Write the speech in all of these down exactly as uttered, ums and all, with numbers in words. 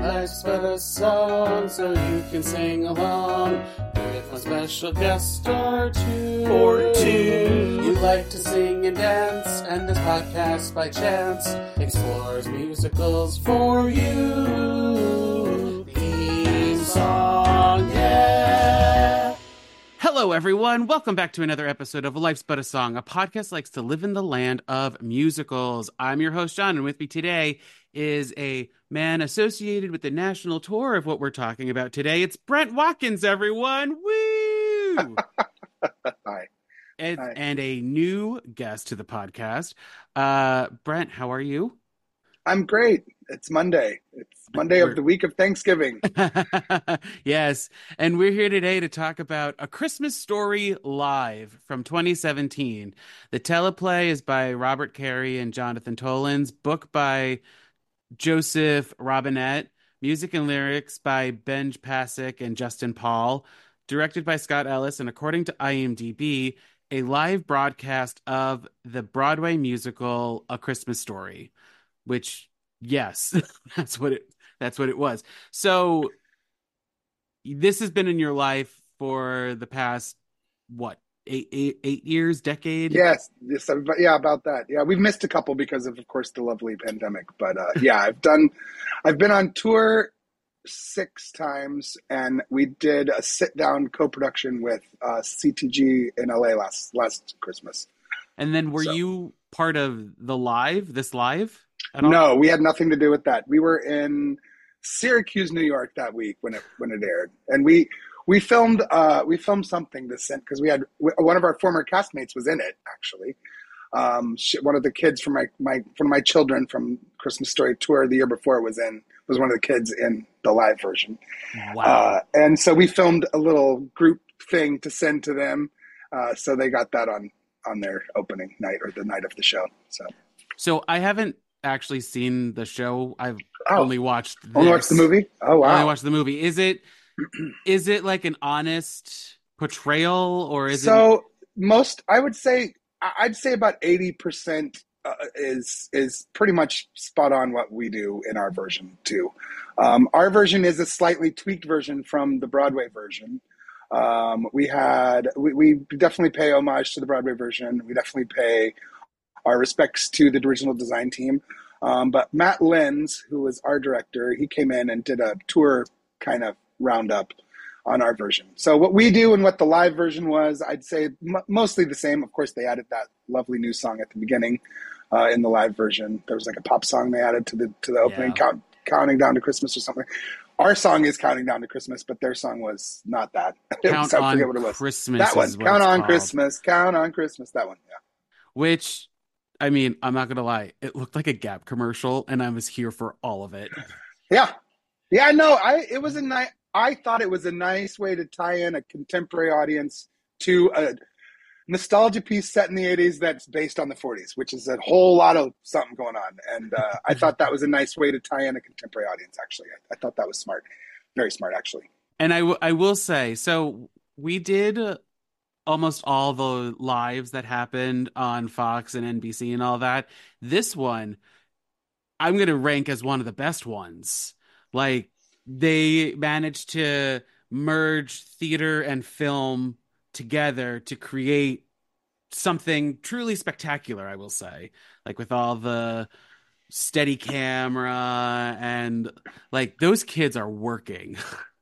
Life's but a song, so you can sing along with a special guest star two. Or two. You like to sing and dance, and this podcast by chance explores musicals for you. Theme song, yeah. Hello, everyone. Welcome back to another episode of Life's But a Song, a podcast that likes to live in the land of musicals. I'm your host, John, and with me today is a man associated with the national tour of what we're talking about today. It's Brent Watkins, everyone. Woo! Hi. And, Hi. and a new guest to the podcast. Uh, Brent, how are you? I'm great. It's Monday. It's Monday We're- of the week of Thanksgiving. Yes, and we're here today to talk about A Christmas Story Live from twenty seventeen. The teleplay is by Robert Carey and Jonathan Tollins, book by Joseph Robinette, music and lyrics by Benj Pasek and Justin Paul, directed by Scott Ellis, and according to IMDb, a live broadcast of the Broadway musical A Christmas Story, which, yes, that's what it that's what it was. So this has been in your life for the past, what, eight, eight, eight years, decade? Yes, yes, but yeah, about that. Yeah, we've missed a couple because of, of course, the lovely pandemic. But uh, yeah, I've done, I've been on tour six times, and we did a sit-down co-production with uh, C T G in L A last last Christmas. And then were So- you part of the live, this live? At all? No, we had nothing to do with that. We were in Syracuse, New York that week when it when it aired, and we we filmed uh, we filmed something to send because we had one of our former castmates was in it actually. Um, she, one of the kids from my my one of my children from Christmas Story tour the year before was in was one of the kids in the live version. Wow. Uh, and so we filmed a little group thing to send to them, uh, so they got that on on their opening night or the night of the show. So So I haven't actually seen the show. I've Oh. only watched this. only watched the movie. Oh I only wow! watched the movie. Is it is it like an honest portrayal, or is it? So most, I would say, I- I'd say about eighty percent uh, is is pretty much spot on what we do in our version too. Um, our version is a slightly tweaked version from the Broadway version. Um, we had we, we definitely pay homage to the Broadway version. We definitely pay our respects to the original design team. Um, but Matt Lenz, who was our director, he came in and did a tour kind of roundup on our version. So what we do and what the live version was, I'd say m- mostly the same. Of course, they added that lovely new song at the beginning uh, in the live version. There was like a pop song they added to the to the opening, Yeah. count, counting down to Christmas or something. Our song is counting down to Christmas, but their song was not that. It Count was- I on forget what it was. Christmas. That one, is what count it's on called. Christmas, count on Christmas. That one, yeah. Which, I mean, I'm not gonna lie, it looked like a Gap commercial, and I was here for all of it. Yeah. Yeah, no, I it was a nice I thought it was a nice way to tie in a contemporary audience to a nostalgia piece set in the eighties that's based on the forties, which is a whole lot of something going on. And uh, I thought that was a nice way to tie in a contemporary audience, actually. I, I thought that was smart. Very smart, actually. And I, w- I will say, so we did uh, almost all the lives that happened on Fox and N B C and all that. This one, I'm going to rank as one of the best ones. Like, they managed to merge theater and film together to create something truly spectacular, I will say. Like, with all the steady camera and, like, those kids are working.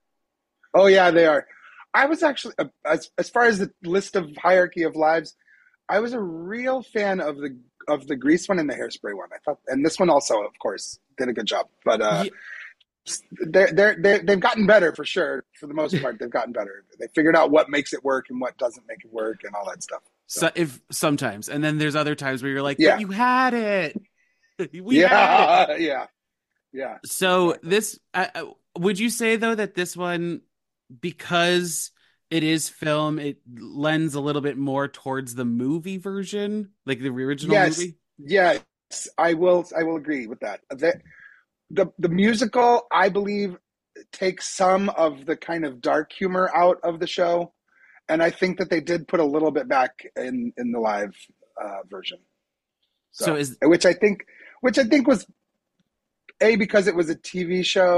Oh, yeah, they are. I was actually, uh, as, as far as the list of hierarchy of lives, I was a real fan of the of the Grease one and the Hairspray one. I thought, and this one also, of course, did a good job. But uh, Yeah. they're, they're, they're, they've gotten better for sure. For the most part, they've gotten better. They figured out what makes it work and what doesn't make it work and all that stuff. So if sometimes, and then there's other times where you're like, Yeah. but you had it. We had it. yeah, yeah, yeah. So Exactly. this, uh, uh, would you say though that this one, because it is film, it lends a little bit more towards the movie version, like the original Yes, movie? yes, I will. I will agree with that. The, the the musical, I believe, takes some of the kind of dark humor out of the show, and I think that they did put a little bit back in in the live uh, version. So is which I think, which I think was a because it was a T V show,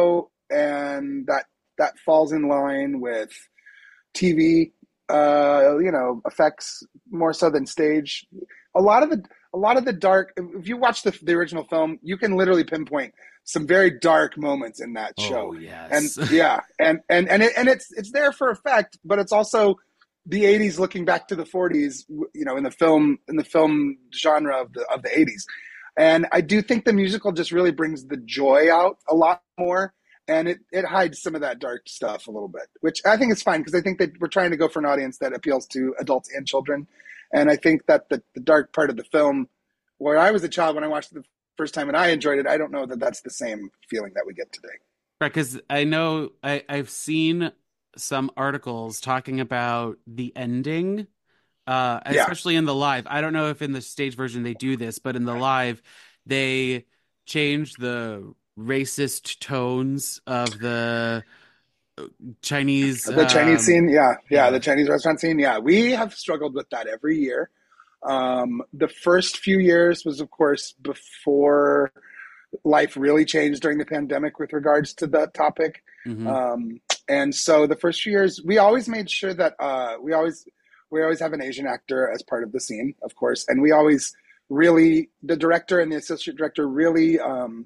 and that that falls in line with T V, uh, you know, effects more so than stage. A lot of the a lot of the dark. If you watch the the original film, you can literally pinpoint some very dark moments in that show. Oh yes, and yeah, and and and it, and it's it's there for effect, but it's also the eighties looking back to the forties. You know, in the film in the film genre of the of the eighties, and I do think the musical just really brings the joy out a lot more. And it, it hides some of that dark stuff a little bit, which I think is fine because I think that we're trying to go for an audience that appeals to adults and children. And I think that the, the dark part of the film, where I was a child when I watched it the first time and I enjoyed it, I don't know that that's the same feeling that we get today. Right, because I know I, I've seen some articles talking about the ending, uh, Yeah. especially in the live. I don't know if in the stage version they do this, but in the live, they change the racist tones of the Chinese The Chinese um, scene, yeah, yeah, yeah. the Chinese restaurant scene, yeah. We have struggled with that every year. Um, the first few years was, of course, before life really changed during the pandemic with regards to that topic. Mhm. Um, and so the first few years, we always made sure that uh, we always we always have an Asian actor as part of the scene, of course, and we always really the director and the associate director really. Um,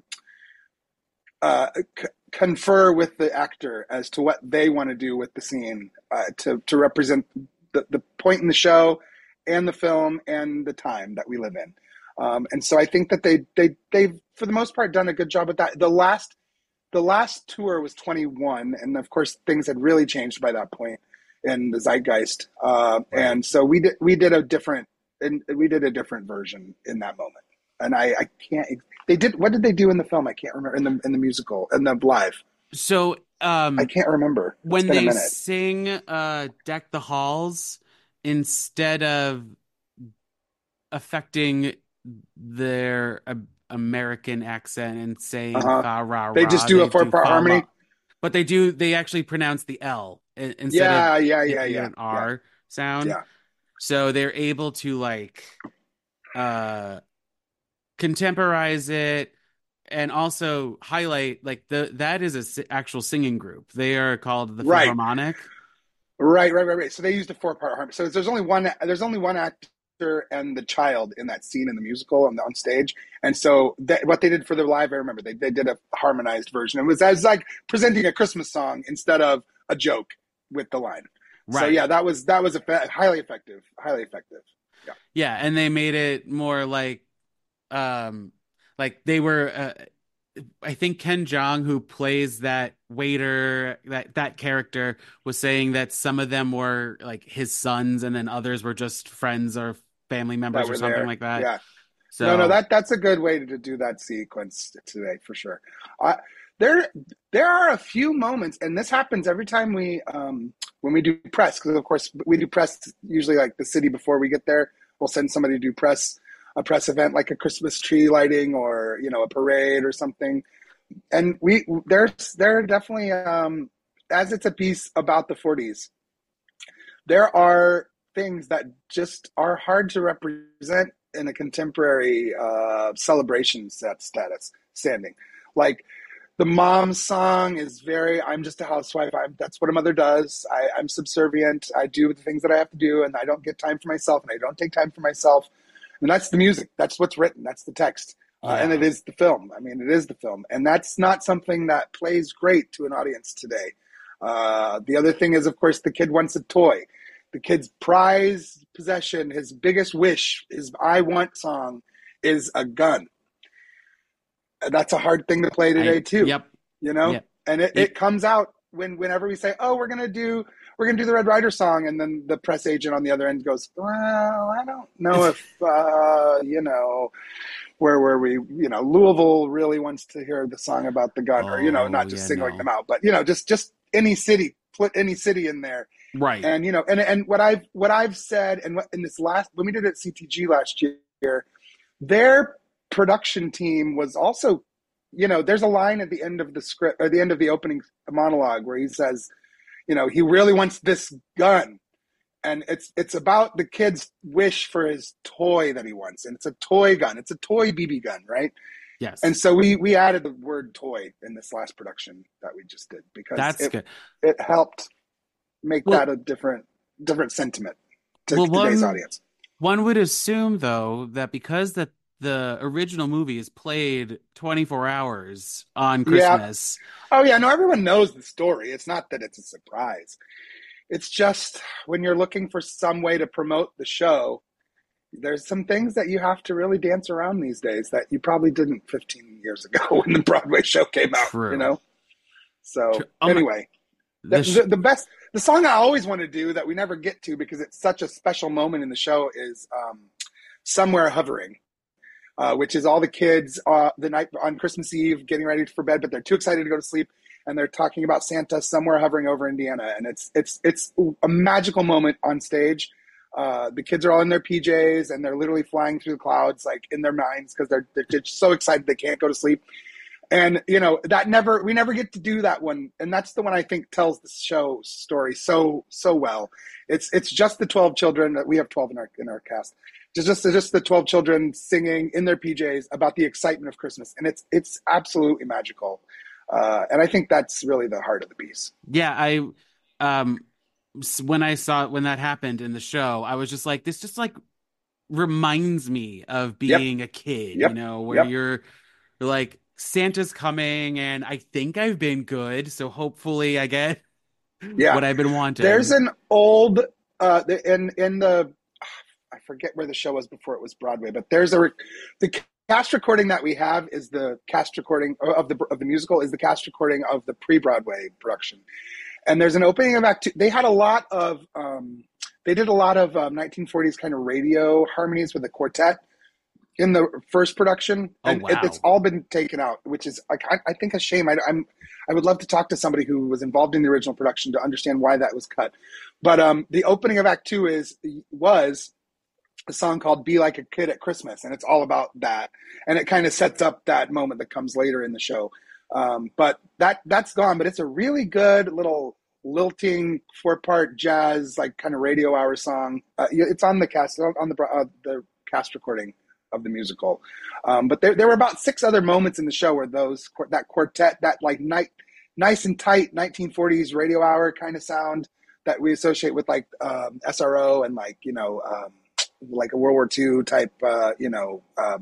Uh, c- confer with the actor as to what they want to do with the scene uh, to to represent the, the point in the show and the film and the time that we live in. Um, and so I think that they they they've for the most part done a good job with that. The last the last tour was twenty-one, and of course things had really changed by that point in the zeitgeist. Uh, Right. And so we did we did a different and we did a different version in that moment. And I, I can't. They did. What did they do in the film? I can't remember. In the in the musical in the live, So um, I can't remember. It's when been a they minute. sing uh, "Deck the Halls," instead of affecting their uh, American accent and saying Uh-huh. "fa ra They ra," just do a four-part fa harmony? la. But they do. They actually pronounce the L i- instead Yeah, of yeah, yeah, making it yeah, an R sound. yeah. So they're able to like uh contemporize it and also highlight like the that is a s- actual singing group. They are called the Right. Philharmonic. Right, right, right, right. So they used a four-part harmony. So there's only one. There's only one actor and the child in that scene in the musical and on stage. And so that, what they did for the live, I remember they they did a harmonized version. It was as like presenting a Christmas song instead of a joke with the line. So Right. yeah, that was that was a highly effective, highly effective. Yeah. Yeah, and they made it more like um like they were uh, I think Ken Jeong, who plays that waiter, that that character, was saying that some of them were like his sons and then others were just friends or family members That or were something there. like that. Yeah. So No, no, that that's a good way to do that sequence today for sure. Uh, there, there are a few moments, and this happens every time we um, when we do press, because of course we do press usually like the city before we get there. We'll send somebody to do press a press event like a Christmas tree lighting or you know a parade or something, and we there's there are definitely um, as it's a piece about the forties. There are things that just are hard to represent in a contemporary uh, celebration set status standing. Like the mom's song is very, I'm just a housewife. I'm, that's what a mother does. I, I'm subservient. I do the things that I have to do and I don't get time for myself and I don't take time for myself. And that's the music. That's what's written. That's the text. Uh, and Yeah. it is the film. I mean, it is the film. And that's not something that plays great to an audience today. Uh, the other thing is, of course, the kid wants a toy. The kid's prized possession, his biggest wish, his I want song is a gun. And that's a hard thing to play today I, too. Yep. You know? Yep. And it, It- it comes out when whenever we say, oh, we're gonna do we're gonna do the Red Rider song, and then the press agent on the other end goes, well, I don't know if uh, you know, where were we? You know, Louisville really wants to hear the song about the gun, or you know, Oh, not just yeah, singling no. them out, but you know, just just any city, put any city in there. Right. And you know, and and what I've what I've said, and what in this last when we did it at C T G last year, their production team was also, you know, there's a line at the end of the script or the end of the opening monologue where he says, you know, he really wants this gun, and it's it's about the kid's wish for his toy that he wants, and it's a toy gun, it's a toy B B gun, right? Yes. And so we we added the word toy in this last production that we just did because That's it good. it helped make Well, that a different different sentiment to well, today's one audience. one would assume though that because that the original movie is played twenty-four hours on Yeah. Christmas. Oh yeah, no, everyone knows the story. It's not that it's a surprise. It's just when you're looking for some way to promote the show, there's some things that you have to really dance around these days that you probably didn't fifteen years ago when the Broadway show came out, you True. know? So True. Oh my, anyway, the, the sh the, the best, the song I always want to do that we never get to because it's such a special moment in the show is um, Somewhere Hovering. Uh, which is all the kids uh, the night on Christmas Eve getting ready for bed, but they're too excited to go to sleep, and they're talking about Santa somewhere hovering over Indiana, and it's it's it's a magical moment on stage. Uh, the kids are all in their P Js, and they're literally flying through the clouds, like in their minds, because they're they're just so excited they can't go to sleep. And you know that never we never get to do that one, and that's the one I think tells the show story so so well. It's it's just the twelve children. We have twelve in our in our cast. Just just just the twelve children singing in their P Js about the excitement of Christmas, and it's it's absolutely magical. Uh, and I think that's really the heart of the piece. yeah, I um s- when I saw when that happened in the show, I was just like, this just like reminds me of Yep, being a kid, you yep, know, where yep. you're, you're like Santa's coming and I think I've been good, so hopefully I get Yeah. what I've been There's wanting. an old uh, in in the I forget where the show was before it was Broadway, but there's a the cast recording that we have is the cast recording of the of the musical is the cast recording of the pre-Broadway production. And there's an opening of Act Two. They had a lot of um, they did a lot of um, nineteen forties kind of radio harmonies with a quartet in the first production, Oh and it, it's wow. all been taken out, which is like I, I think a shame. I, I'm I would love to talk to somebody who was involved in the original production to understand why that was cut. But um, the opening of Act Two is was a song called "Be Like a Kid at Christmas," and it's all about that, and it kind of sets up that moment that comes later in the show. Um, but that that's gone. But it's a really good little lilting four part jazz like kind of radio hour song. Uh, it's on the cast on the uh, the cast recording of the musical. Um, but there there were about six other moments in the show where those that quartet that like night nice and tight nineteen forties radio hour kind of sound that we associate with like um, S R O and like you know. Um, like a World War Two type, uh, you know, uh,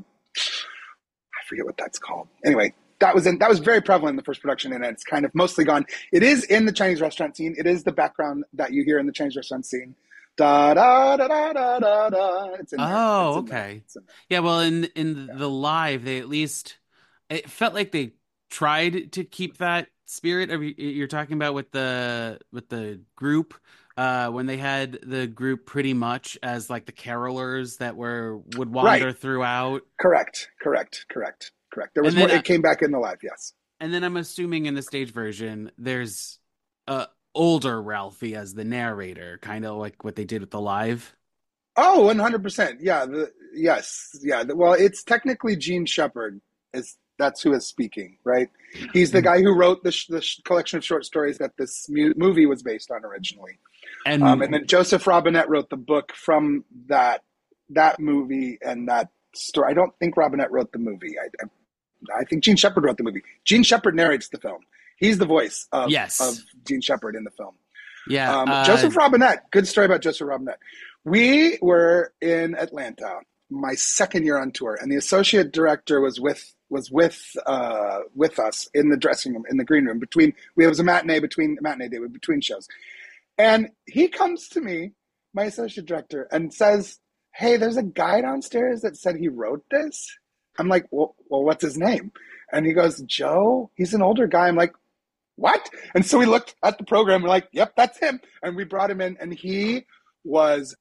I forget what that's called. Anyway, that was in, that was very prevalent in the first production, and it's kind of mostly gone. It is in the Chinese restaurant scene. It is the background that you hear in the Chinese restaurant scene. Da da da da da da da. It's in there. Oh, It's in there. okay. It's in there. Yeah, well, in in Yeah. the live, they at least it felt like they tried to keep that spirit of you're talking about with the with the group uh when they had the group pretty much as like the carolers that were would Right. wander throughout. Correct. Correct. Correct. Correct. There was And then more. uh, It came back in the live. Yes. and then I'm assuming in the stage version there's uh older Ralphie as the narrator, kind of like what they did with the live. Oh, one hundred percent. Yeah. The, yes. Yeah. The, well, it's technically Gene Shepard is that's who is speaking, right? He's the guy who wrote the, sh- the sh- collection of short stories that this mu- movie was based on originally. And Um, and then Joseph Robinette wrote the book from that that movie and that story. I don't think Robinette wrote the movie. I, I, I think Gene Shepard wrote the movie. Gene Shepard narrates the film. He's the voice of, yes. of Gene Shepard in the film. Yeah. Um, Uh, Joseph Robinette, good story about Joseph Robinette. We were in Atlanta, my second year on tour, and the associate director was with was with uh, with us in the dressing room, in the green room between. We it was a matinee between matinee day between shows, and he comes to me, my associate director, and says, "Hey, there's a guy downstairs that said he wrote this." I'm like, "Well, well what's his name?" And he goes, "Joe." He's an older guy. I'm like, "What?" And so we looked at the program. We're like, "Yep, that's him." And we brought him in, and he was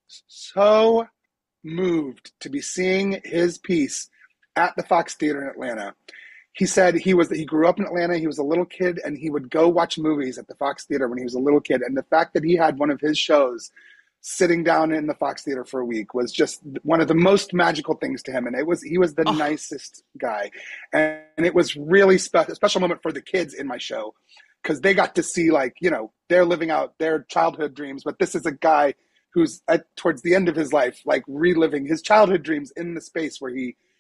so moved to be seeing his piece at the Fox Theater in Atlanta. He said he was he grew up in Atlanta. He was a little kid, and he would go watch movies at the Fox Theater when he was a little kid. And the fact that he had one of his shows sitting down in the Fox Theater for a week was just one of the most magical things to him. And it was he was the oh, nicest guy, and, and it was really spe- a special moment for the kids in my show because they got to see like you know they're living out their childhood dreams, but this is a guy who's at towards the end of his life like reliving his childhood dreams in the space where he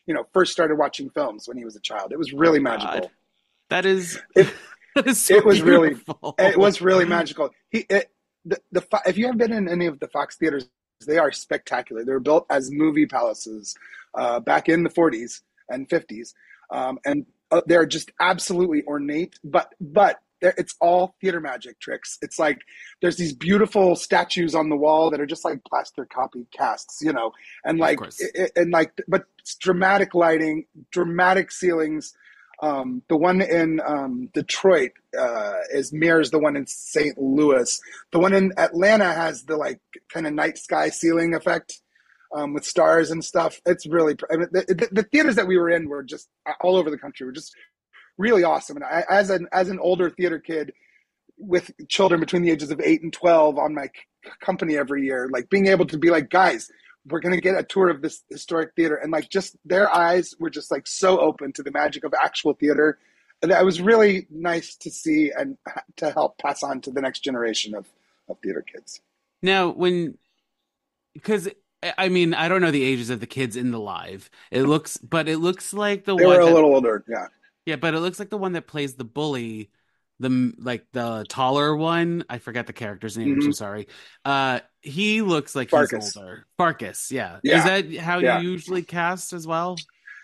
you know, first started watching films when he was a child. It was really Oh, magical. God. That is, It, that is so it was beautiful. really, it was really magical. He, it, the, the, if you have been in any of the Fox theaters, they are spectacular. They were built as movie palaces uh, back in the forties and fifties. Um, and uh, they're just absolutely ornate, but, but it's all theater magic tricks. It's like there's these beautiful statues on the wall that are just like plaster copied casts, you know, and like, it, and like, but it's dramatic lighting, dramatic ceilings. Um, the one in um, Detroit uh, is mirrors the one in Saint Louis. The one in Atlanta has the like kind of night sky ceiling effect um, with stars and stuff. It's really, I mean, the, the, the theaters that we were in were just all over the country. Were just really awesome. And I, as an as an older theater kid with children between the ages of eight and twelve on my c- company every year, like being able to be like, guys, we're going to get a tour of this historic theater. And like, just their eyes were just like so open to the magic of actual theater. And that was really nice to see and to help pass on to the next generation of, of theater kids. Now, when, because I mean, I don't know the ages of the kids in the live. It looks, but it looks like the they one were a that, little older. Yeah. Yeah, but it looks like the one that plays the bully, the like the taller one. I forget the character's name. Mm-hmm. I'm so sorry. Uh, he looks like Farkas. He's older. Farkas, yeah. yeah. Is that how yeah. you usually cast as well?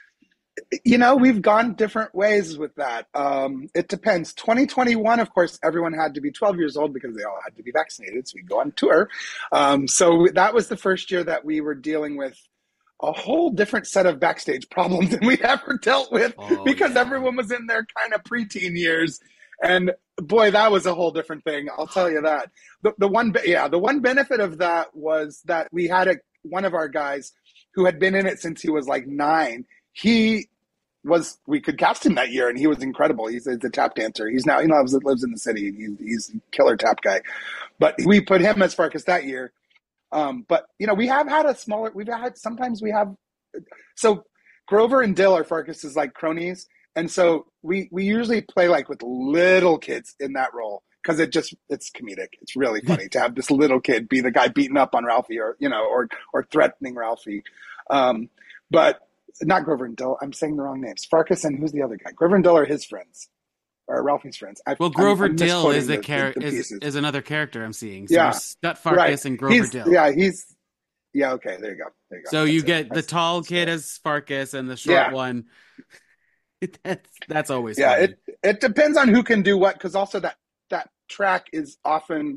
You know, we've gone different ways with that. Um, it depends. twenty twenty-one, of course, everyone had to be twelve years old because they all had to be vaccinated, so we go on tour. Um, so that was the first year that we were dealing with a whole different set of backstage problems than we'd ever dealt with oh, because yeah. everyone was in their kind of preteen years. And boy, that was a whole different thing. I'll tell you that. The, the one, yeah, the one benefit of that was that we had a, one of our guys who had been in it since he was like nine. He was, we could cast him that year and he was incredible. He's a, a tap dancer. He's now, he lives, lives in the city. He's, he's a killer tap guy, but we put him as Farkas that year. Um, but, you know, we have had a smaller, we've had, sometimes we have, so Grover and Dill are Farkas's like cronies. And so we, we usually play like with little kids in that role because it just, it's comedic. It's really funny to have this little kid be the guy beating up on Ralphie or, you know, or, or threatening Ralphie. Um, but not Grover and Dill. I'm saying the wrong names. Farkas and who's the other guy? Grover and Dill are his friends. Or Ralphie's friends. I, well, Grover I'm, I'm Dill is a the, char- the, the is, is another character I'm seeing. So yeah, Scott Farkas right. and Grover he's, Dill. Yeah, he's yeah. Okay, there you go. There you go. So that's you it. get the that's, tall kid cool. as Farkas and the short yeah. one. that's that's always yeah. funny. It it depends on who can do what because also that that track is often.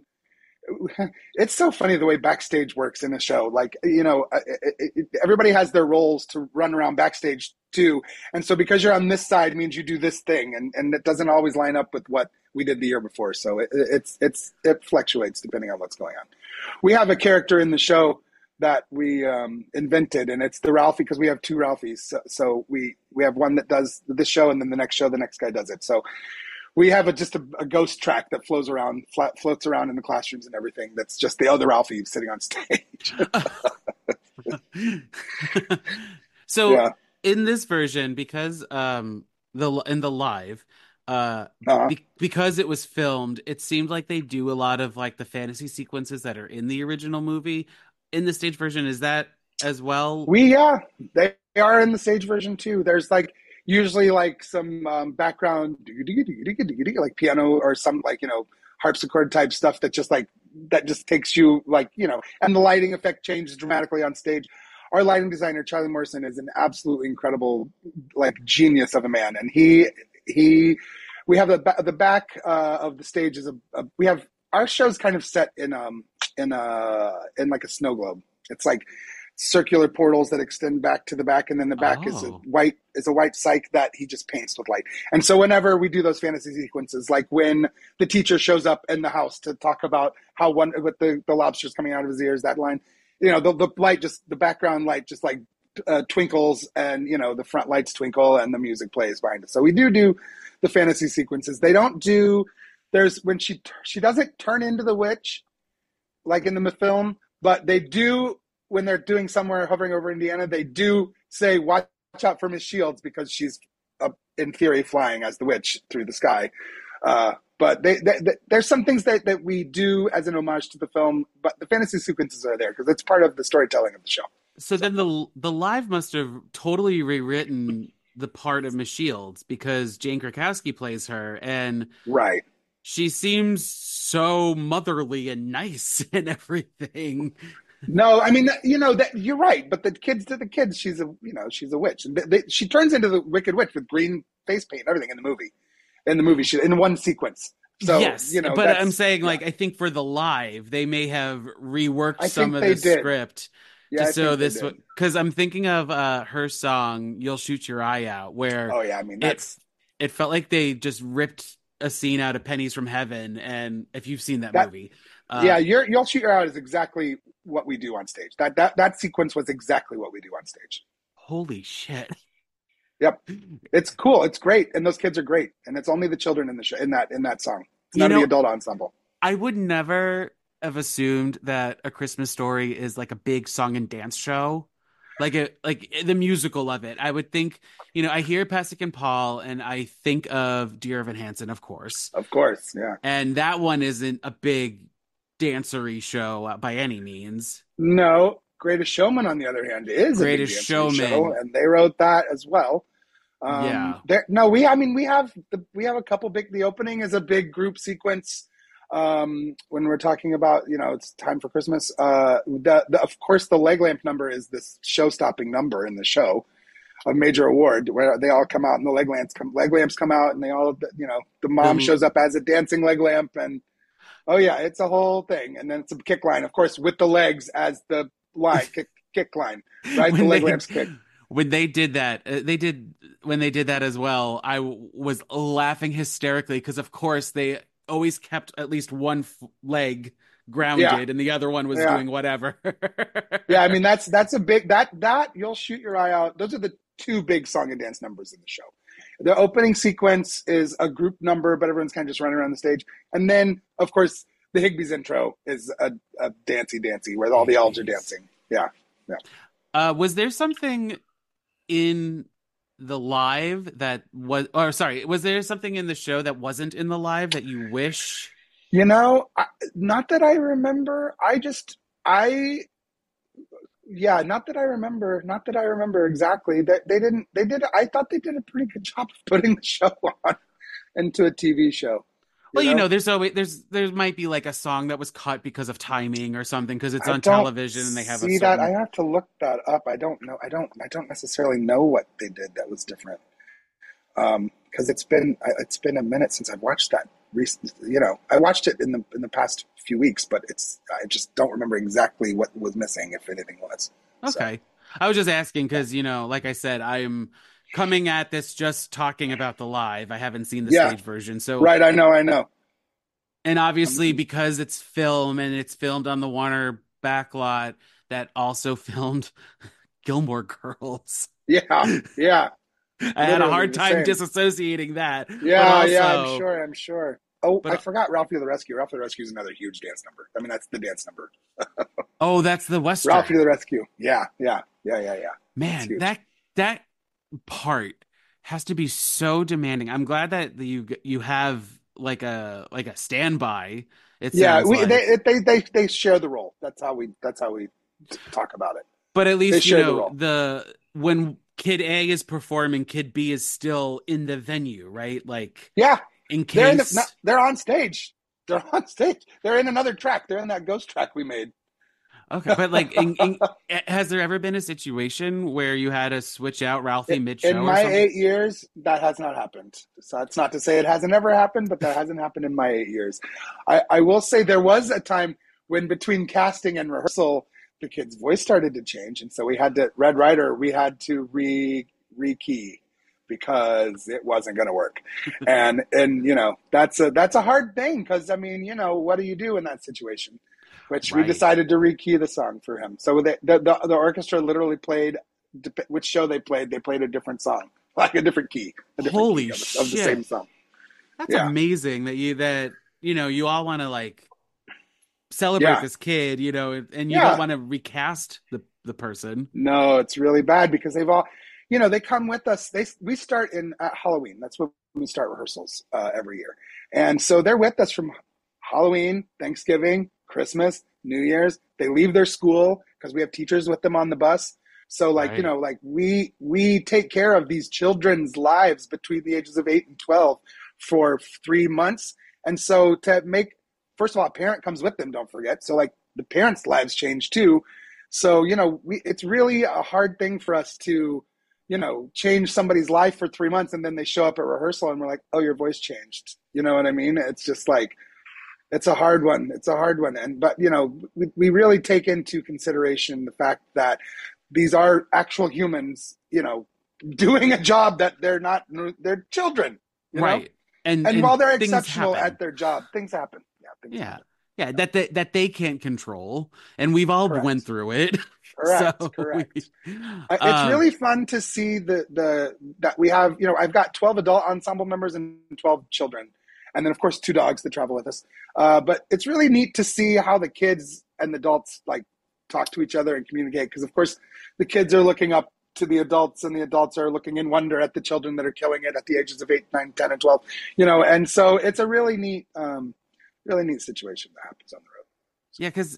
It's so funny the way backstage works in a show. Like, you know, it, it, everybody has their roles to run around backstage too. And so because you're on this side means you do this thing and, and it doesn't always line up with what we did the year before. So it, it's, it's, it fluctuates depending on what's going on. We have a character in the show that we um, invented and it's the Ralphie because we have two Ralphies. So, so we, we have one that does this show and then the next show, the next guy does it. So we have a, just a, a ghost track that flows around, flat, floats around in the classrooms and everything. That's just the other Ralphie sitting on stage. So yeah. in this version, because um, the in the live, uh, uh-huh. be- because it was filmed, it seemed like they do a lot of like the fantasy sequences that are in the original movie. In the stage version, is that as well? We yeah, they are in the stage version too. There's like. Usually like some um, background like piano or some like, you know, harpsichord type stuff that just like, that just takes you like, you know, and the lighting effect changes dramatically on stage. Our lighting designer, Charlie Morrison, is an absolutely incredible, like genius of a man. And he, he, we have the, the back uh, of the stage is a, a, we have, our show's kind of set in, um, in a, in like a snow globe. It's like, circular portals that extend back to the back, and then the back oh. is a white is a white cyc that he just paints with light. And so whenever we do those fantasy sequences, like when the teacher shows up in the house to talk about how one with the, the lobsters coming out of his ears, that line, you know, the, the light just the background light just like uh, twinkles, and you know the front lights twinkle, and the music plays behind it. So we do do the fantasy sequences. They don't do there's when she she doesn't turn into the witch like in the film, but they do. When they're doing somewhere hovering over Indiana, they do say, watch out for Miss Shields because she's, uh, in theory, flying as the witch through the sky. Uh, but they, they, they, there's some things that, that we do as an homage to the film, but the fantasy sequences are there because it's part of the storytelling of the show. So So then the the live must have totally rewritten the part of Miss Shields because Jane Krakowski plays her, and right. she seems so motherly and nice and everything. No, I mean, you know that you're right, but the kids to the kids, she's a you know she's a witch, and they, they, she turns into the Wicked Witch with green face paint and everything in the movie. In the movie, she in one sequence. So Yes, you know but I'm that's saying yeah. like I think for the live they may have reworked I some think of they the did. script Yeah, to I so think they this did. because I'm thinking of uh her song "You'll Shoot Your Eye Out" where Oh yeah, I mean it that's it felt like they just ripped a scene out of Pennies from Heaven, and if you've seen that that. movie, Yeah, uh, you're, you'll shoot your out is exactly what we do on stage. That that that sequence was exactly what we do on stage. holy shit. Yep, it's cool. It's great, and those kids are great. And it's only the children in the show in that in that song. It's You none of the know, adult ensemble. I would never have assumed that A Christmas Story is like a big song and dance show. Like it, like the musical of it. I would think, you know, I hear Pasek and Paul and I think of Dear Evan Hansen, of course. Of course, yeah. And that one isn't a big dancery show uh, by any means. No, Greatest Showman, on the other hand, is a big Greatest dancing show, Showman. and they wrote that as well. Um, Yeah. there, no, we, I mean, we have the, we have a couple big. The opening is a big group sequence. Um, when we're talking about, you know, it's time for Christmas. Uh, the, the, of course, the leg lamp number is this show-stopping number in the show, a major award where they all come out and the leg lamps come, leg lamps come out, and they all, you know, the mom The shows up as a dancing leg lamp, and oh yeah, it's a whole thing. And then it's a kick line, of course, with the legs as the line, kick, kick line, right? The when leg they lamps kick. when they did that, uh, they did when they did that as well. I w- was laughing hysterically because, of course, they always kept at least one f- leg Yeah, grounded and the other one was yeah, doing whatever. yeah. I mean, that's that's a big that that you'll shoot your eye out. Those are the two big song and dance numbers in the show. The opening sequence is a group number, but everyone's kind of just running around the stage. And then, of course, the Higbee's intro is a, a dancey dancey where all the elves are Higbees. dancing. Yeah, yeah. Uh, was there something in the live that was, or sorry, was there something in the show that wasn't in the live that you wish? You know, I, not that I remember. I just, I, yeah, not that I remember. Not that I remember exactly. That they, they didn't. They did. I thought they did a pretty good job of putting the show on into a T V show. You Well, you know, know, there's always there's there might be like a song that was cut because of timing or something because it's I on don't television and they have a see that. I certain. have to look that up. I don't know. I don't. I don't necessarily know what they did that was different. Um, because it's been it's been a minute since I've watched that. Recent, you know, I watched it in the in the past few weeks, but it's I just don't remember exactly what was missing, if anything was. So Okay. I was just asking because, you know, like I said, I'm coming at this just talking about the live. I haven't seen the yeah, stage version. So, right. I know. I know. and I'm obviously looking. because it's film and it's filmed on the Warner backlot that also filmed Gilmore Girls. Yeah, yeah. I had a Literally hard the time same. disassociating that, but Yeah, yeah. I'm also, sure. I'm sure. Oh, I but forgot Ralphie the Rescue. Ralphie the Rescue is another huge dance number. I mean, that's the dance number. oh, that's the Ralphie Western. the Rescue. Yeah, yeah, yeah, yeah, yeah. That's Man, huge. that that part has to be so demanding. I'm glad that you you have like a like a standby. It Yeah, sounds we like, they they they they share the role. That's how we that's how we talk about it. but at They least you share the know role. the when Kid A is performing, Kid B is still in the venue, right? Like Yeah, in they're in the no, case. they're on stage. They're on stage. They're in another track. They're in that ghost track we made. Okay, but like, in, in, has there ever been a situation where you had to switch out Ralphie In mid-show or my something? eight years, that has not happened. So that's not to say it hasn't ever happened, but that hasn't happened in my eight years. I, I will say there was a time when between casting and rehearsal, the kid's voice started to change, and so we had to Red Rider. We had to re rekey because it wasn't going to work, and and you know that's a that's a hard thing because I mean you know what do you do in that situation? Which we Right. decided to rekey the song for him. So the the the, the orchestra literally played which show they played. They played a different song, like a different key, a different key Holy of the, of the same shit. song. That's Yeah, amazing that you that you know you all want to like celebrate yeah, this kid, you know, and you don't yeah. want to recast the the person. No, it's really bad because they've all, you know, they come with us. They we start in at Halloween. That's when we start rehearsals uh, every year, and so they're with us from Halloween, Thanksgiving, Christmas, New Year's. They leave their school because we have teachers with them on the bus. So like, right. you know, like we we take care of these children's lives between the ages of eight and twelve for three months. And so to make, first of all, a parent comes with them, don't forget. So like the parents' lives change too. So, you know, we, it's really a hard thing for us to, you know, change somebody's life for three months and then they show up at rehearsal and we're like, oh, your voice changed. You know what I mean? It's just like, it's a hard one. It's a hard one. And, but, you know, we, we really take into consideration the fact that these are actual humans, you know, doing a job that they're not, they're children. You right. know? And, and, and while they're exceptional happen. at their job, things happen. Yeah. Things yeah. happen. Yeah. That they, that they can't control. And we've all Correct. went through it. Correct. So correct. We, it's um, really fun to see the, the, that we have, you know, I've got twelve adult ensemble members and twelve children. And then of course, two dogs that travel with us. Uh, but it's really neat to see how the kids and the adults like talk to each other and communicate. Because of course the kids are looking up to the adults and the adults are looking in wonder at the children that are killing it at the ages of eight, nine, ten, and twelve, you know? And so it's a really neat, um, really neat situation that happens on the road. Yeah. Cause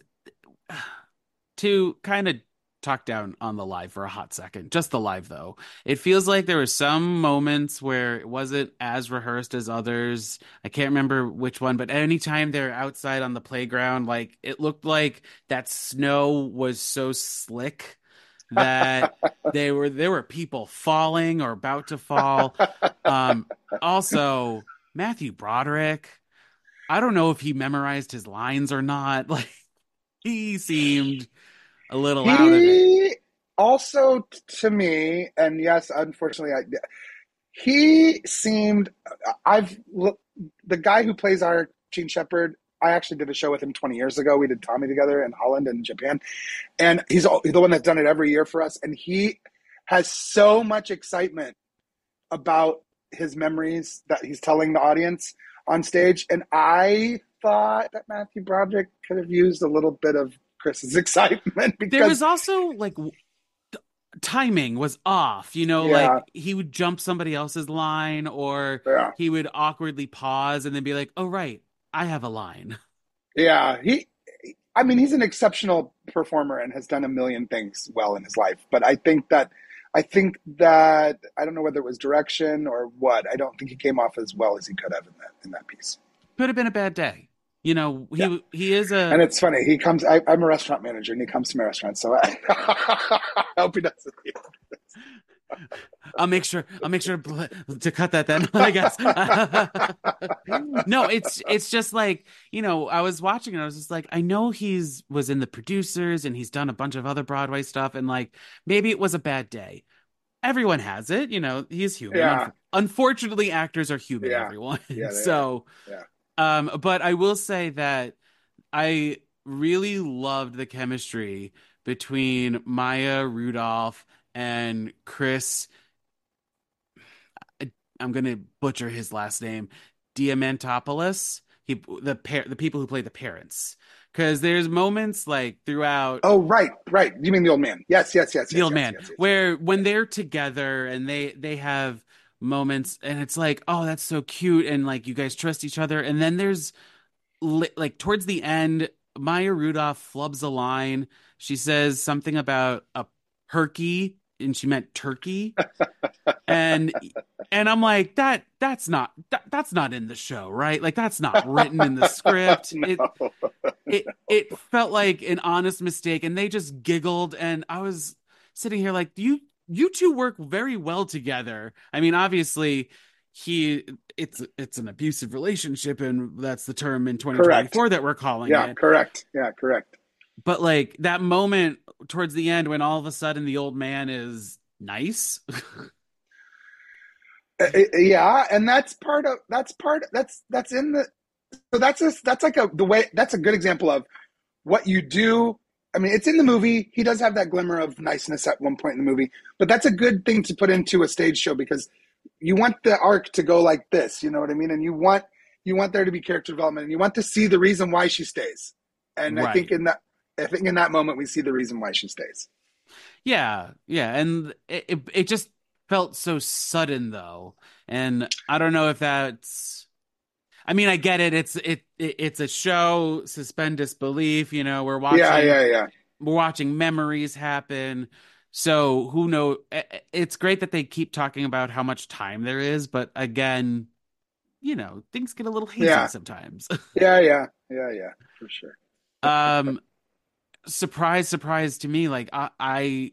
to kind of talk down on the live for a hot second, just the live though, it feels like there were some moments where it wasn't as rehearsed as others. I can't remember which one, but anytime they're outside on the playground, like it looked like that snow was so slick that they were there were people falling or about to fall. Um, also, Matthew Broderick, I don't know if he memorized his lines or not. Like he seemed a little he out of it. Also, to me, and yes, unfortunately, I, he seemed. I've the guy who plays our Gene Shepherd. I actually did a show with him twenty years ago. We did Tommy together in Holland and Japan, and he's, he's the one that's done it every year for us. And he has so much excitement about his memories that he's telling the audience on stage. And I thought that Matthew Broderick could have used a little bit of Chris's excitement, because there was also like timing was off, you know, yeah. like he would jump somebody else's line or yeah. he would awkwardly pause and then be like, oh, right, I have a line. Yeah. He, I mean, he's an exceptional performer and has done a million things well in his life. But I think that, I think that, I don't know whether it was direction or what. I don't think he came off as well as he could have in that, in that piece. Could have been a bad day. You know, he yeah. he is a... And it's funny, he comes, I, I'm a restaurant manager, and he comes to my restaurant, so I, I hope he doesn't hear this. I'll make sure, I'll make sure to cut that then, I guess. No, it's it's just like, you know, I was watching and I was just like, I know he's was in The Producers, and he's done a bunch of other Broadway stuff, and like, maybe it was a bad day. Everyone has it, you know, he's human. Yeah. Unfortunately, actors are human, yeah. everyone. Yeah, so... Yeah. Um, but I will say that I really loved the chemistry between Maya Rudolph and Chris. I, I'm going to butcher his last name, Diamantopoulos. He, the par- the people who play the parents, because there's moments like throughout. Oh, right, right. You mean the old man? Yes, yes, yes. The yes, old yes, man, yes, yes, yes. where when they're together and they they have moments and it's like, oh, that's so cute, and like you guys trust each other, and then there's li- like towards the end, Maya Rudolph flubs a line. She says something about a perky, and she meant turkey. and and I'm like, that that's not that, that's not in the show, right? Like that's not written in the script. No. It, it it felt like an honest mistake, and they just giggled, and I was sitting here like, you you two work very well together. I mean, obviously he it's it's an abusive relationship, and that's the term in twenty twenty-four correct. That we're calling yeah, it. Yeah, correct. Yeah, correct. But like that moment towards the end when all of a sudden the old man is nice. uh, yeah, and that's part of that's part that's that's in the so that's a, that's like a the way that's a good example of what you do. I mean, it's in the movie. He does have that glimmer of niceness at one point in the movie, but that's a good thing to put into a stage show, because you want the arc to go like this, you know what I mean? And you want you want there to be character development, and you want to see the reason why she stays. And right. I think in that I think in that moment we see the reason why she stays. Yeah, yeah, and it it, it just felt so sudden though, and I don't know if that's. I mean, I get it. It's it, it it's a show. Suspend disbelief. You know, we're watching. Yeah, yeah, yeah. we're watching memories happen. So who know? It's great that they keep talking about how much time there is, but again, you know, things get a little hazy Yeah. sometimes. Yeah, yeah, yeah, yeah, for sure. um, surprise, surprise to me. Like I, I,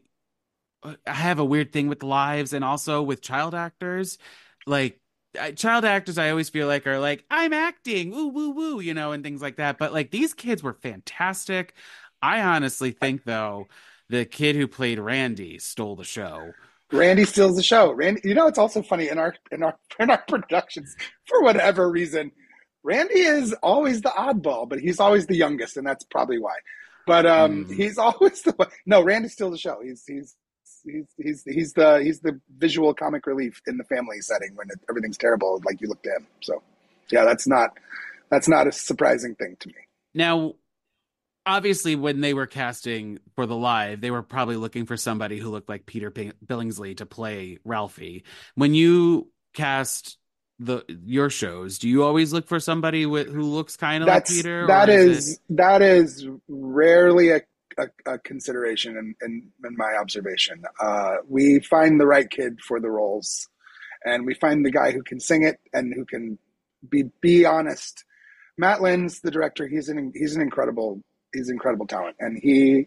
I have a weird thing with lives and also with child actors. Like I- child actors, I always feel like are like I'm acting, woo, woo, woo, you know, and things like that. But like these kids were fantastic. I honestly think though, the kid who played Randy stole the show. Randy steals the show. Randy, you know, it's also funny in our in our in our productions for whatever reason. Randy is always the oddball, but he's always the youngest, and that's probably why. But um, Mm. he's always the one. No, Randy steals the show. He's he's he's he's he's the he's the visual comic relief in the family setting when it, everything's terrible. Like you look to him. So yeah, that's not that's not a surprising thing to me. Now, obviously, when they were casting for the live, they were probably looking for somebody who looked like Peter P- Billingsley to play Ralphie. When you cast the your shows, do you always look for somebody with who looks kind of like That's Peter, that or is is it? that is rarely a, a, a consideration in, in, in my observation. Uh, we find the right kid for the roles, and we find the guy who can sing it and who can be be honest. Matt Lynn's the director. He's an he's an incredible he's incredible talent, and he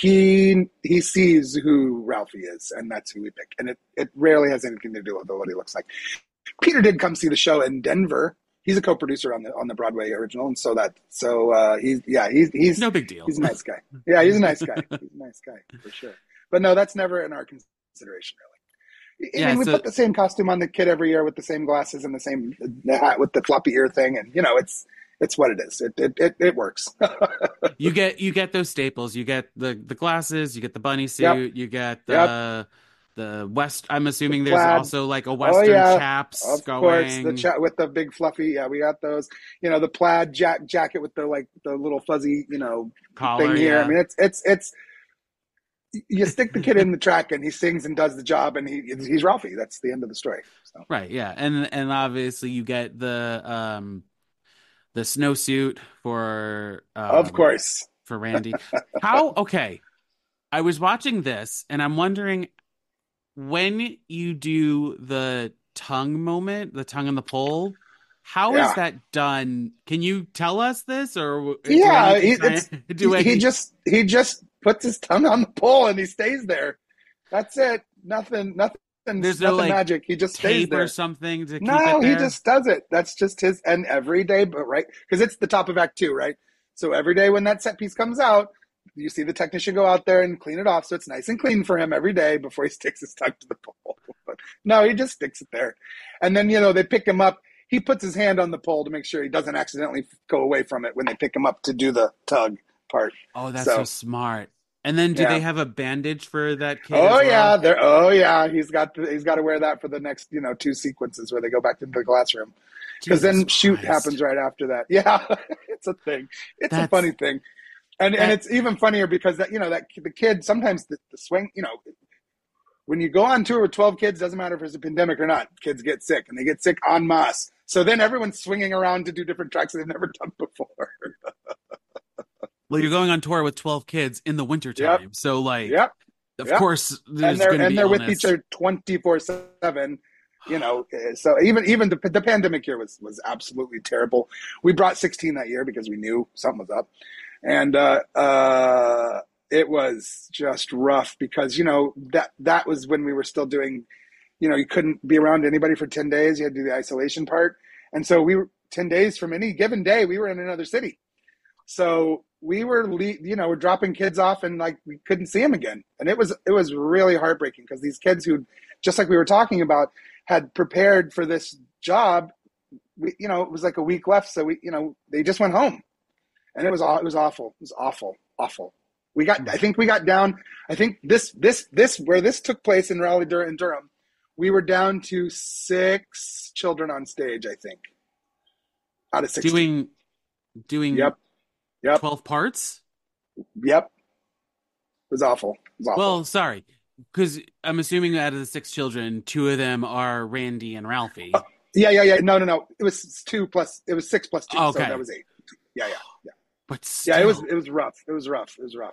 he he sees who Ralphie is, and that's who we pick. And it, it rarely has anything to do with what he looks like. Peter did come see the show in Denver. He's a co-producer on the on the Broadway original, and so that so uh, he's yeah he's he's No big deal. He's a nice guy. Yeah, he's a nice guy. He's a nice guy for sure. But no, that's never in our consideration really. I Yeah, mean, we so put the same costume on the kid every year with the same glasses and the same the hat with the floppy ear thing, and you know it's it's what it is. It it it, it works. you get you get those staples. You get the the glasses. You get the bunny suit. Yep. You get Yep. the the west. I'm assuming The there's plaid. also like a Oh western yeah, chaps of going. course. The chat with the big fluffy. Yeah, we got those. You know, the plaid jack jacket with the like the little fuzzy you know Collar, thing here. yeah. I mean, it's it's it's. You stick the kid in the track and he sings and does the job and he he's Ralphie. That's the end of the story. So. Right, yeah. And and obviously you get the um the snowsuit for um, Of course. for Randy. How okay. I was watching this and I'm wondering when you do the tongue moment, the tongue on the pole, how is Yeah. that done? Can you tell us this or do Yeah, I need to he, try- it's, do I he need- just he just puts his tongue on the pole and he stays there. That's it. Nothing, nothing, There's no, nothing like, magic. He just stays tape there. or something to keep No, it he there? just does it. That's just his, and every day, but right, because it's the top of Act Two, right? So every day when that set piece comes out, you see the technician go out there and clean it off, so it's nice and clean for him every day before he sticks his tongue to the pole. But no, he just sticks it there, and then you know they pick him up. He puts his hand on the pole to make sure he doesn't accidentally go away from it when they pick him up to do the tug part. Oh, that's So- so smart. And then do Yeah. they have a bandage for that kid? Oh as well? yeah, there. Oh yeah, he's got to, he's got to wear that for the next you know two sequences where they go back into the classroom. Because then Jesus shoot Christ. happens right after that. Yeah, it's a thing. It's That's- a funny thing, and and that- it's even funnier because that you know that the kid sometimes the, the swing you know when you go on tour with twelve kids, doesn't matter if it's a pandemic or not, kids get sick and they get sick en masse. So then everyone's swinging around to do different tracks they've never done before. Well, you're going on tour with twelve kids in the wintertime. Yep. So, like, Yep, of Yep. course, there's and they're going to and be they're with illness. each other twenty-four seven. You know, uh, so even even the, the pandemic year was was absolutely terrible. We brought sixteen that year because we knew something was up, and uh, uh, it was just rough because you know that that was when we were still doing, you know, you couldn't be around anybody for ten days. You had to do the isolation part, and so we were ten days from any given day we were in another city. So we were, le- you know, we're dropping kids off and like we couldn't see them again, and it was it was really heartbreaking because these kids who, just like we were talking about, had prepared for this job. We, you know, it was like a week left, so we, you know, they just went home, and it was aw- it was awful. It was awful, awful. We got, I think we got down. I think this this this where this took place in Raleigh Dur- in Durham, we were down to six children on stage. I think out of sixteen. doing doing Yep. Yep. twelve parts. Yep. It was awful. It was awful. Well, sorry, because I'm assuming out of the six children, two of them are Randy and Ralphie. yeah, yeah, yeah. No, no, no. It was two plus. It was six plus two. Okay. So that was eight. Yeah, yeah, yeah. But Yeah, it was. still. It was rough. It was rough. It was rough.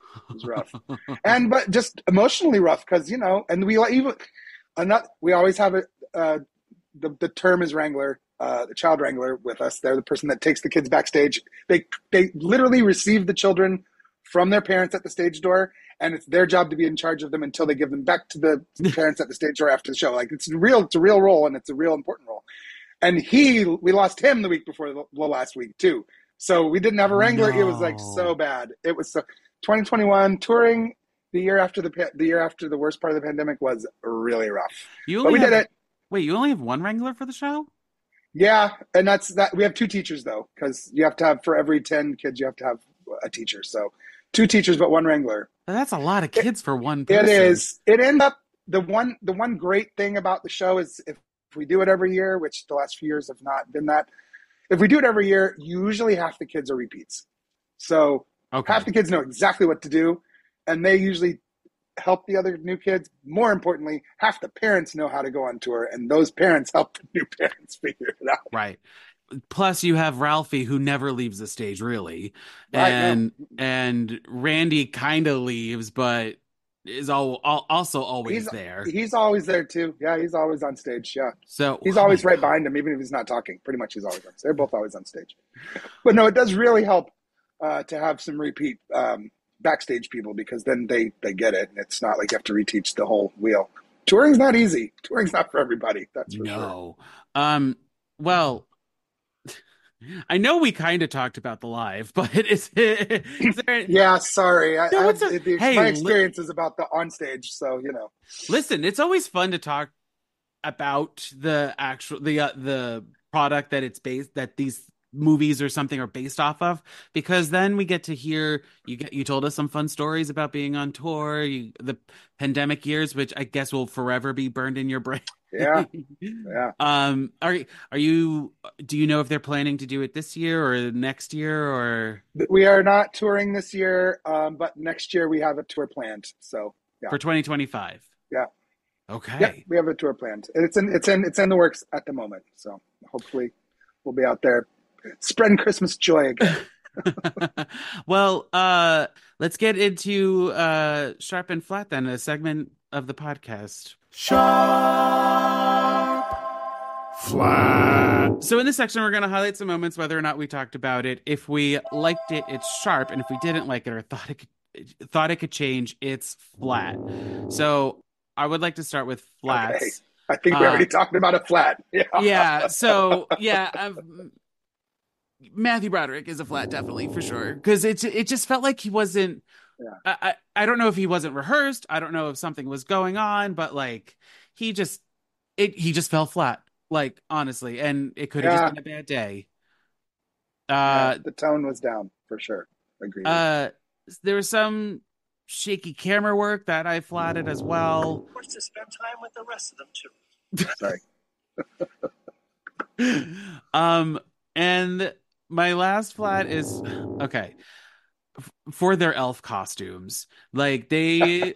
It was rough, and but just emotionally rough because you know, and we like even another. We always have a uh, the the term is wrangler, uh, the child wrangler with us. They're the person that takes the kids backstage. They they literally receive the children from their parents at the stage door, and it's their job to be in charge of them until they give them back to the parents at the stage door after the show. Like it's real, it's a real role, and it's a real important role. And he, we lost him the week before the, the last week too. So we didn't have a wrangler. No. It was like so bad. It was so, twenty twenty-one touring the year after the the year after the worst part of the pandemic was really rough. You But we have, did it. Wait, you only have one wrangler for the show? Yeah, and that's that. We have two teachers though, because you have to have for every ten kids, you have to have a teacher. So two teachers, but one wrangler. That's a lot of kids it, for one person. It is. It ended up the one. The one great thing about the show is if we do it every year, which the last few years have not been that. If we do it every year, usually half the kids are repeats. So okay. half the kids know exactly what to do, and they usually help the other new kids. More importantly, half the parents know how to go on tour, and those parents help the new parents figure it out. Right. Plus, you have Ralphie, who never leaves the stage, really. Right, and no. and Randy kind of leaves, but is all, all, also always he's, there. He's always there, too. Yeah, he's always on stage, yeah. So he's always right behind him, even if he's not talking. Pretty much he's always on stage. They're both always on stage. But no, it does really help uh, to have some repeat um, backstage people, because then they, they get it. And it's not like you have to reteach the whole wheel. Touring's not easy. Touring's not for everybody. That's for no. sure. No. Um, well, I know we kind of talked about the live, but is, it, is there... Yeah, sorry. I, no, I, a... the, hey, my experience li- is about the on stage, so, you know. Listen, it's always fun to talk about the actual, the, uh, the product that it's based, that these movies or something are based off of, because then we get to hear you get you told us some fun stories about being on tour, you, the pandemic years, which I guess will forever be burned in your brain. Yeah. Yeah. Um are are you do you know if they're planning to do it this year or next year? Or we are not touring this year, um but next year we have a tour planned. So yeah. For twenty twenty-five. Yeah. Okay. Yeah, we have a tour planned. It's in it's in it's in the works at the moment. So hopefully we'll be out there spreading Christmas joy again. Well, uh, let's get into uh, Sharp and Flat then, a segment of the podcast. Sharp, Flat. So in this section, we're going to highlight some moments, whether or not we talked about it. If we liked it, it's sharp, and if we didn't like it or thought it could, thought it could change, it's flat. So I would like to start with flats. Okay. I think we already uh, talked about a flat. Yeah. Yeah. So yeah. I've, Matthew Broderick is a flat, definitely, for sure, because it it just felt like he wasn't. Yeah. I, I I don't know if he wasn't rehearsed. I don't know if something was going on, but like he just it he just fell flat, like honestly, and it could have yeah. just been a bad day. Uh, yeah, the tone was down for sure. Agreed. Uh, there was some shaky camera work that I flatted as well. Of course, to spend time with the rest of them too. Sorry. um, and. My last flat is okay f- for their elf costumes. Like they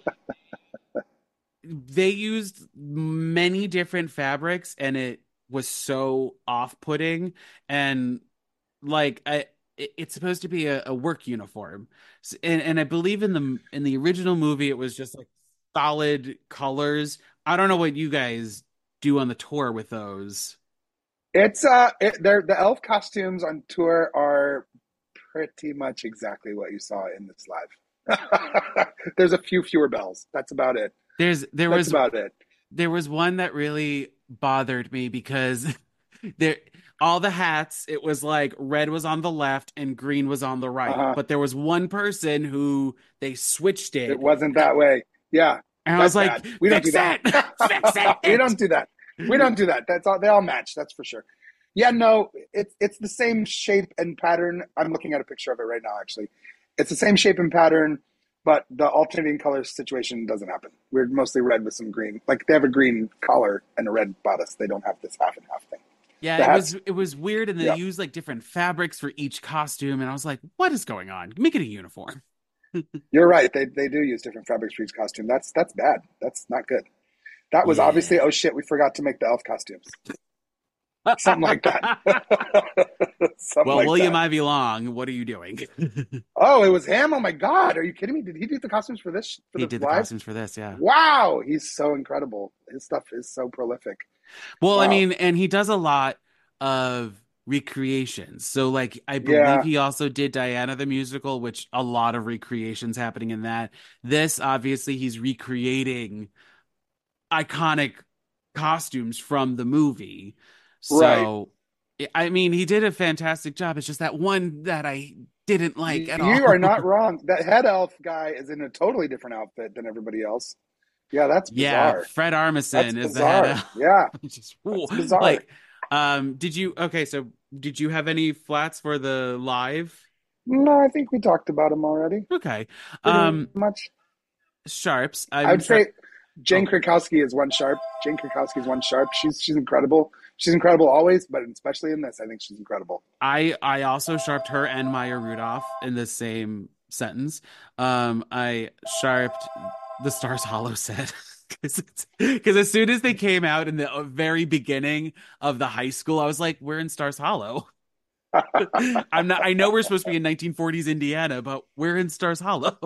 they used many different fabrics, and it was so off-putting. And like I, it, it's supposed to be a, a work uniform, and and I believe in the in the original movie it was just like solid colors. I don't know what you guys do on the tour with those. It's uh, it, they're the elf costumes on tour are pretty much exactly what you saw in this live. There's a few fewer bells. That's about it. There's there That's was about it. There was one that really bothered me because there all the hats. It was like red was on the left and green was on the right, uh-huh. but there was one person who they switched it. It wasn't that way. Yeah, and I was like, bad. "We don't do that. Fix it. We don't do that." We don't do that. That's all. They all match. That's for sure. Yeah, no, it's it's the same shape and pattern. I'm looking at a picture of it right now. Actually, it's the same shape and pattern, but the alternating color situation doesn't happen. We're mostly red with some green. Like they have a green collar and a red bodice. They don't have this half and half thing. Yeah, it was it was weird, and they yeah. used like different fabrics for each costume, and I was like, "What is going on? Make it a uniform." You're right. They they do use different fabrics for each costume. That's that's bad. That's not good. That was yeah. obviously, oh shit, we forgot to make the elf costumes. Something like that. Something Well, like William that. Ivy Long, what are you doing? Oh, it was him. Oh my God, are you kidding me? Did he do the costumes for this for He the did the live? costumes for this, yeah. Wow, he's so incredible. His stuff is so prolific. Well, I Wow. mean, and he does a lot of recreations. So, like, I believe Yeah. he also did Diana the musical, which a lot of recreations happening in that. This, obviously, he's recreating iconic costumes from the movie. Right. So, I mean, he did a fantastic job. It's just that one that I didn't like at You are all. not wrong. That head elf guy is in a totally different outfit than everybody else. Yeah, that's Yeah, bizarre. Fred That's Armisen is the head bizarre. elf. Yeah, Which is that's cool. bizarre. Like, um, did you okay, so did you have any flats for the live? No, I think we talked about him already. Okay. Pretty Um, much. Sharps. I I mean, would say Sharp. Jane Oh, Krakowski is one sharp. Jane Krakowski is one sharp. She's she's incredible. She's incredible always, but especially in this, I think she's incredible. I I also sharped her and Maya Rudolph in the same sentence. Um, I sharped the Stars Hollow set because as soon as they came out in the uh, very beginning of the high school, I was like, "We're in Stars Hollow." I'm not. I know we're supposed to be in nineteen forties Indiana, but we're in Stars Hollow.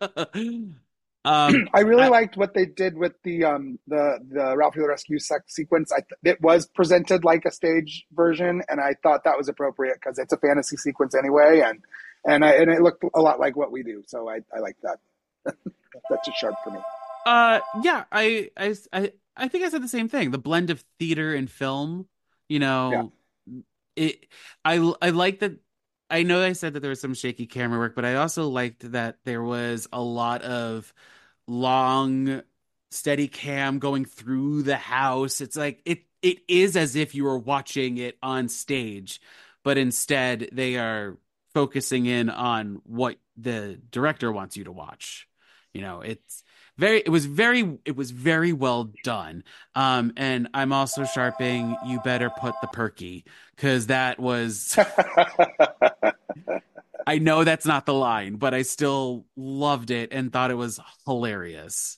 um, I really I, liked what they did with the um the the Ralphie the Rescue sec- sequence. I th- it was presented like a stage version, and I thought that was appropriate because it's a fantasy sequence anyway, and and I, and it looked a lot like what we do. So I I like that. That's just sharp for me. uh, yeah, I, I, I, I think I said the same thing. The blend of theater and film, you Yeah. know, it. I I like that. I know I said that there was some shaky camera work, but I also liked that there was a lot of long steady cam going through the house. It's like it it is as if you were watching it on stage, but instead they are focusing in on what the director wants you to watch. You know, it's very it was very it was very well done. Um and I'm also sharping you better put the perky because that was I know that's not the line, but I still loved it and thought it was hilarious.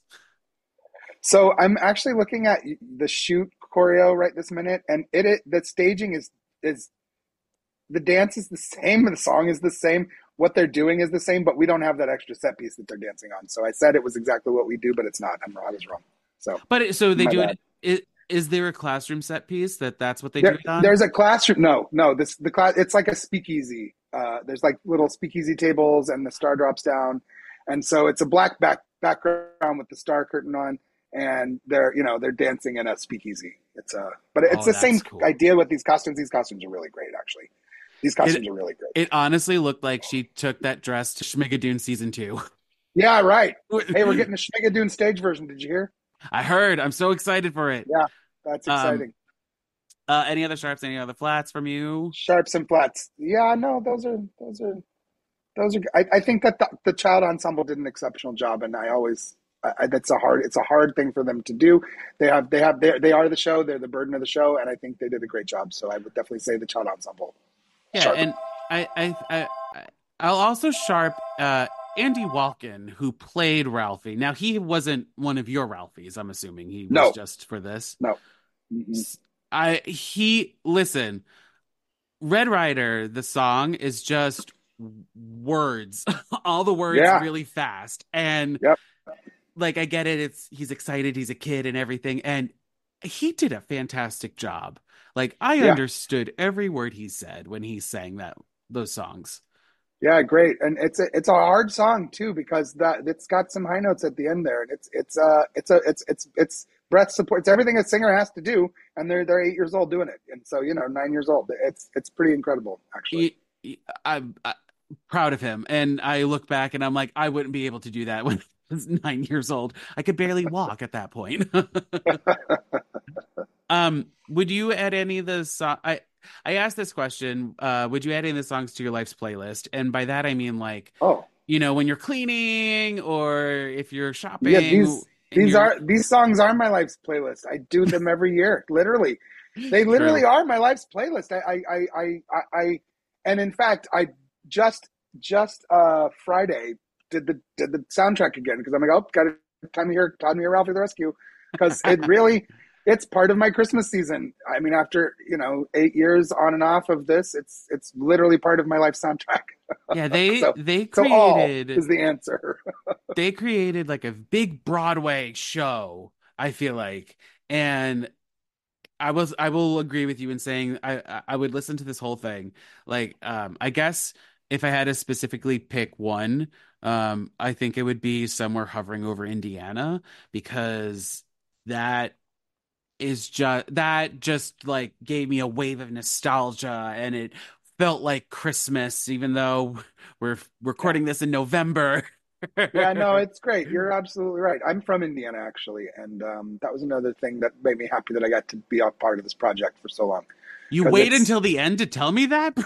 So I'm actually looking at the shoot choreo right this minute, and it, it the staging is is the dance is the same, the song is the same, what they're doing is the same, but we don't have that extra set piece that they're dancing on. So I said it was exactly what we do, but it's not. I'm I was wrong. So But it, so they my do bad. it, it. Is there a classroom set piece that that's what they do There, it on? there's a classroom. No, no. This the class. It's like a speakeasy. Uh, there's like little speakeasy tables, and the star drops down, and so it's a black back background with the star curtain on, and they're you know they're dancing in a speakeasy. It's a but it's Oh, the that's same cool. idea with these costumes. These costumes are really great, actually. These costumes It are really great. it honestly looked like she took that dress to Schmigadoon season two. Yeah, right. Hey, we're getting a Schmigadoon stage version. Did you hear? I heard. I'm so excited for it. Yeah, that's Um, exciting. uh, any other sharps? Any other flats from you? Sharps and flats. Yeah, no, those are those are those are. I, I think that the, the child ensemble did an exceptional job, and I always I, I- that's a hard. It's a hard thing for them to do. They have they have they they are the show. They're the burden of the show, and I think they did a great job. So I would definitely say the child ensemble. Yeah, Sharp. and I I I I- I'll also sharp uh Andy Walken, who played Ralphie. Now he wasn't one of your Ralphies. I'm assuming he was No. just for this. No. Mhm. I he listen. Red Rider, the song is just words, all the words Yeah. really fast, and Yep. like I get it. It's he's excited, he's a kid, and everything, and he did a fantastic job. Like I Yeah. understood every word he said when he sang that those songs. Yeah, great, and it's a it's a hard song too because that it's got some high notes at the end there, and it's it's uh it's a it's it's it's breath support. It's everything a singer has to do, and they're they're eight years old doing it, and so you know nine years old. It's it's pretty incredible actually. He, he- I'm, I'm proud of him, and I look back and I'm like, I wouldn't be able to do that when I was nine years old. I could barely walk at that point. Um, would you add any of the so- I I asked this question, uh, would you add any of the songs to your life's playlist? And by that I mean like, Oh you know, when you're cleaning or if you're shopping. yeah, these and these you're- are these songs are my life's playlist. I do them every year, literally. They literally True. are my life's playlist. I I I I, I, I and in fact I just just uh Friday did the did the soundtrack again because I'm like, oh, got to time to hear time to hear Ralphie the Rescue because it really it's part of my Christmas season. I mean, after, you know, eight years on and off of this, it's it's literally part of my life soundtrack. Yeah, they so, they so all created is the answer. they created like a big Broadway show, I feel like. And I was I will agree with you in saying I I I would listen to this whole thing. Like um I guess if I had to specifically pick one, um I think it would be Somewhere Hovering Over Indiana, because that is just that just like gave me a wave of nostalgia, and it felt like Christmas even though we're recording this in November. Yeah, no, it's great. You're absolutely right. I'm from Indiana, actually, and um, that was another thing that made me happy that I got to be a part of this project for so long. You 'Cause wait it's- until the end to tell me that?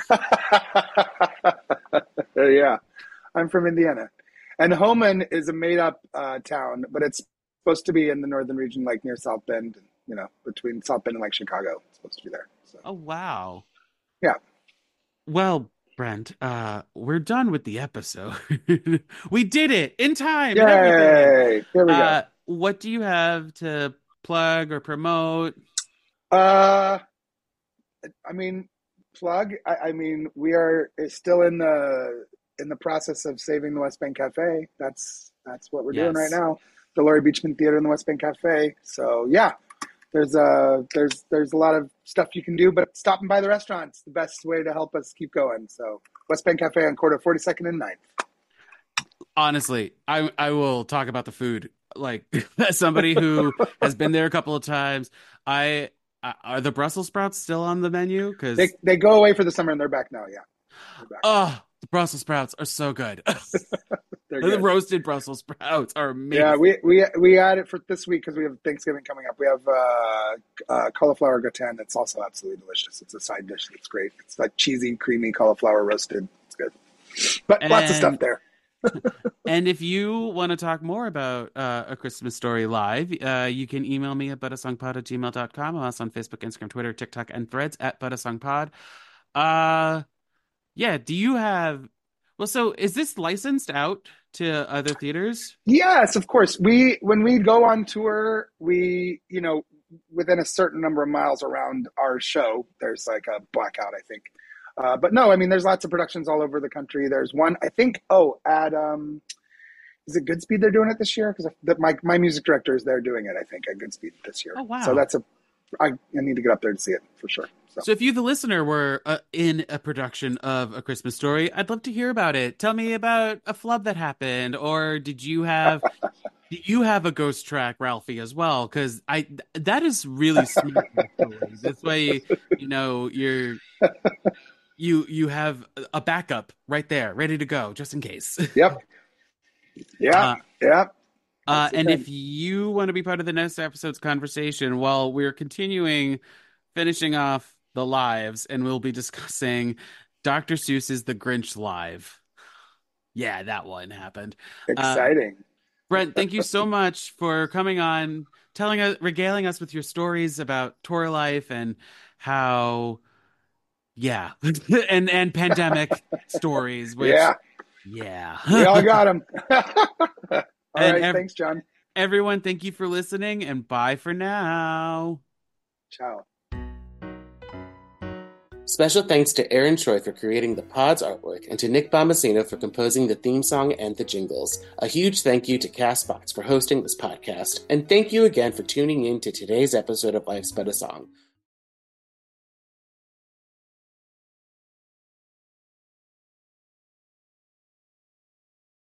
Yeah, I'm from Indiana. And Homan is a made-up uh, town, but it's supposed to be in the northern region, like near South Bend, you know, between South Bend and like Chicago. It's supposed to be there. So. Oh, wow. Yeah. Well, Brent, uh, we're done with the episode. We did it in time. Yay! And everything. Here we Uh, what do you have to plug or promote? go. Uh, I mean, plug. I, I mean, we are still in the in the process of saving the West Bank Cafe. That's that's what we're doing right Yes. now. The Laurie Beachman Theater in the West Bank Cafe. So yeah, there's a there's there's a lot of stuff you can do, but stopping by the restaurant's the best way to help us keep going. So West Bank Cafe on Corridor forty-second and ninth. Honestly, I I will talk about the food. Like, as somebody who has been there a couple of times, I, I are the Brussels sprouts still on the menu? Because They they go away for the summer and they're back now. Yeah, they're back. oh, the Brussels sprouts are so good. They're The good. roasted Brussels sprouts are amazing. Yeah, we we we add it for this week because we have Thanksgiving coming up. We have uh, uh, cauliflower gratin that's also absolutely delicious. It's a side dish that's great. It's like cheesy, creamy cauliflower roasted. It's good, but lots of stuff And- there. And if you want to talk more about uh, A Christmas Story Live, uh, you can email me at buttersongpod at gmail dot com. I'm also on Facebook, Instagram, Twitter, TikTok, and Threads at buttersongpod. Uh, yeah, do you have... Well, so is this licensed out to other theaters? Yes, of course. We when we go on tour, we you know within a certain number of miles around our show, there's like a blackout, I think. Uh, but no, I mean, there's lots of productions all over the country. There's one, I think. Oh, at um, is it Goodspeed? They're doing it this year because my my music director is there doing it. I think at Goodspeed this year. Oh, wow. So that's a I, I need to get up there to see it for sure. So, So if you, the listener, were uh, in a production of A Christmas Story, I'd love to hear about it. Tell me about a flub that happened, or did you have did you have a ghost track, Ralphie, as well? Because I that is really smart. Actually. This way, you know, you're you you have a backup right there, ready to go, just in case. yep, yeah, Uh, yeah. Uh, That's the and thing. if you want to be part of the next episode's conversation, while we're continuing finishing off the lives, and we'll be discussing Doctor Seuss's The Grinch Live. Yeah, that one happened. Exciting. Brent, thank you so much for coming on, telling us, regaling us with your stories about tour life and how, yeah, and and pandemic stories. Which, yeah, yeah, we all got them. all And right, ev- thanks, John. Everyone, thank you for listening, and bye for now. Ciao. Special thanks to Aaron Choi for creating the pod's artwork and to Nick Bombasino for composing the theme song and the jingles. A huge thank you to Castbox for hosting this podcast, and thank you again for tuning in to today's episode of Life's But a Song.